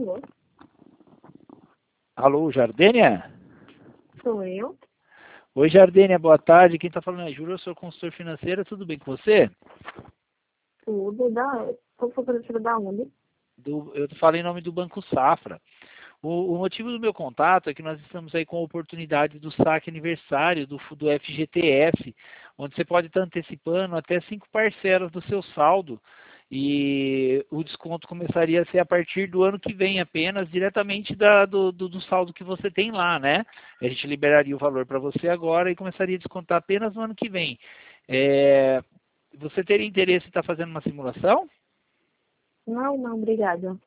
Alô? Alô, Jardênia? Sou eu? Oi, Jardênia, boa tarde. Quem está falando é Júlio, eu sou consultor financeiro. Tudo bem com você? Tudo. Tô fazendo da onde? Eu falei em nome do Banco Safra. O motivo do meu contato é que nós estamos aí com a oportunidade do saque aniversário do FGTS, onde você pode estar antecipando até 5 parcelas do seu saldo. E o desconto começaria a ser a partir do ano que vem apenas, diretamente do saldo que você tem lá, né? A gente liberaria o valor para você agora e começaria a descontar apenas no ano que vem. Você teria interesse em estar fazendo uma simulação? Não, obrigada.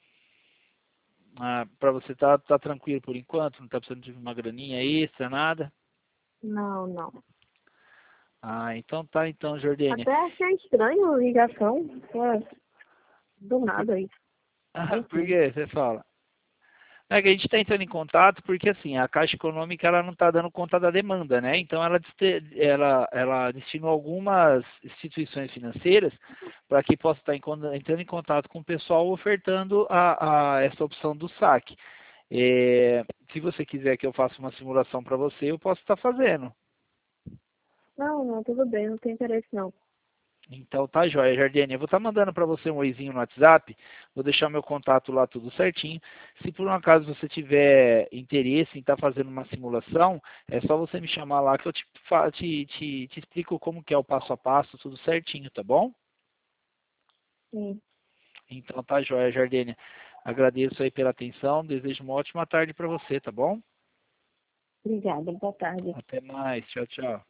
Para você tá tranquilo por enquanto? Não está precisando de uma graninha extra, nada? Não. Então tá, então, Jordânia. Até achei estranho a ligação. Do nada aí. Por Enfim. que você fala? É que a gente está entrando em contato porque assim, a Caixa Econômica ela não está dando conta da demanda, né? Então ela destinou algumas instituições financeiras para que possa estar entrando em contato com o pessoal ofertando essa opção do saque. Se você quiser que eu faça uma simulação para você, eu posso estar fazendo. Não, tudo bem, não tem interesse não. Então tá jóia, Jardine. Eu vou estar mandando para você um oizinho no WhatsApp, vou deixar meu contato lá tudo certinho. Se por um acaso você tiver interesse em estar fazendo uma simulação, é só você me chamar lá que eu te explico como que é o passo a passo, tudo certinho, tá bom? Sim. Então tá jóia, Jardine. Agradeço aí pela atenção, desejo uma ótima tarde para você, tá bom? Obrigada, boa tarde. Até mais, tchau, tchau.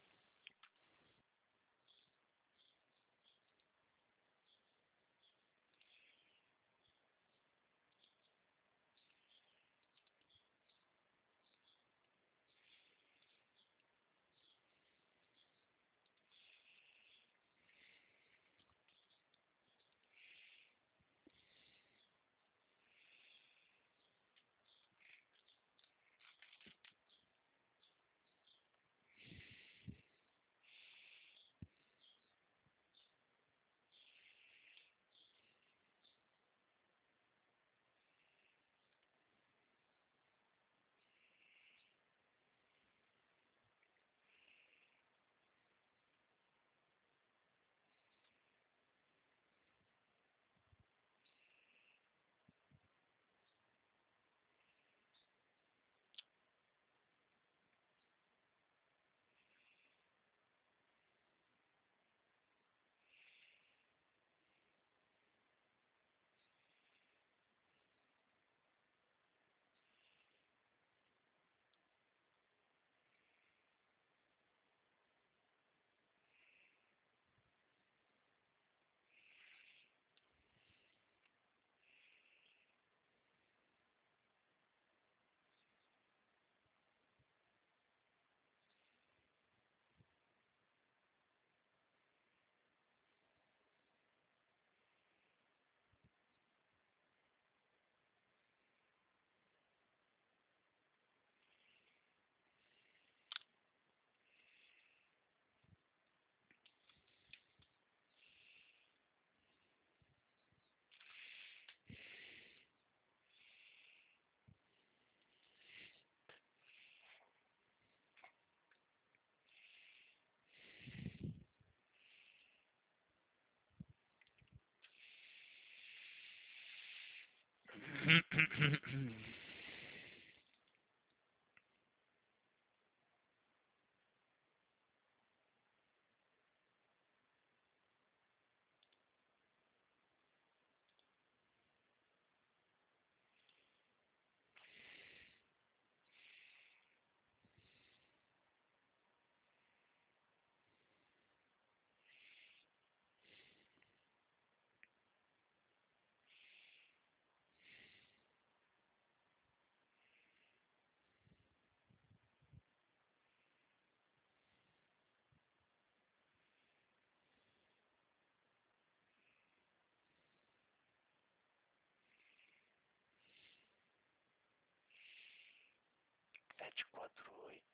Sete, quatro, oito.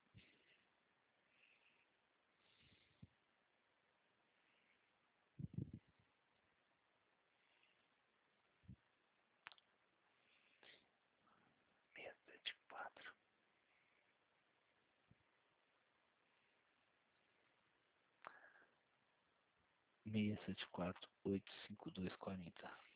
674-85240.